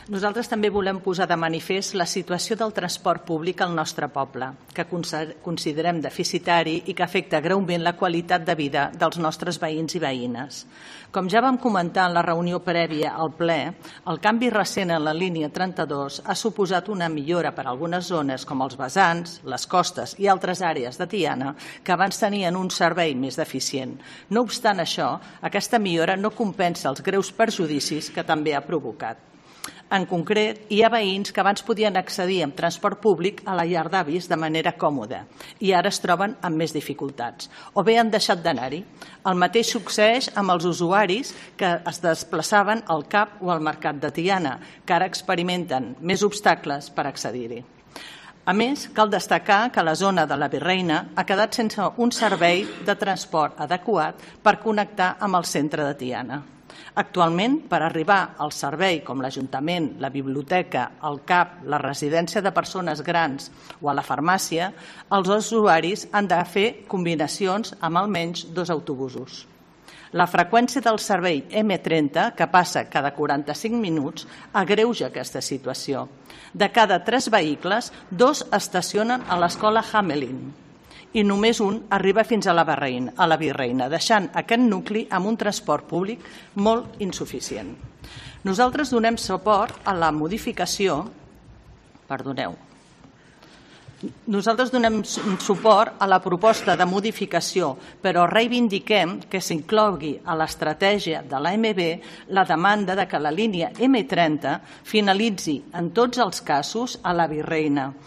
Nosaltres també volem posar de manifest la situació del transport públic al nostre poble, que considerem deficitari i que afecta greument la qualitat de vida dels nostres veïns i veïnes. Com ja vam comentar en la reunió prèvia al ple, el canvi recent en la línia 32 ha suposat una millora per a algunes zones com els vessants, les costes i altres àrees de Tiana que abans tenien un servei més deficient. No obstant això, aquesta millora no compensa els greus perjudicis que també ha provocat. En concret, hi ha veïns que abans podien accedir amb transport públic a la llar d'avis de manera còmoda i ara es troben amb més dificultats o bé han deixat d'anar-hi. El mateix succeeix amb els usuaris que es desplaçaven al CAP o al Mercat de Tiana, que ara experimenten més obstacles per accedir-hi. A més, cal destacar que la zona de la Virreina ha quedat sense un servei de transport adequat per connectar amb el centre de Tiana. Actualment, per arribar al servei com l'Ajuntament, la biblioteca, el CAP, la residència de persones grans o a la farmàcia, els usuaris han de fer combinacions amb almenys 2 autobusos. La freqüència del servei M30, que passa cada 45 minuts, agreuja aquesta situació. De cada 3 vehicles, 2 estacionen a l'escola Hamelin i només un arriba fins a la Virreina, deixant aquest nucli amb un transport públic molt insuficient. Nosaltres donem suport a la modificació, Nosaltres donem suport a la proposta de modificació, però reivindiquem que s'inclogui a l'estratègia de l'AMB la demanda de que la línia M30 finalitzi en tots els casos a la Virreina